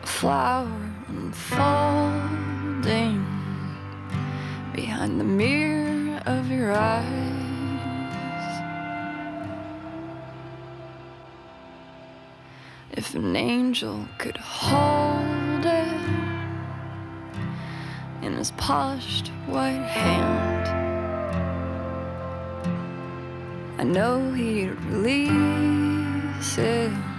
flower unfolding behind the mirror of your eyes. If an angel could hold it in his polished white hand, I know he'd release it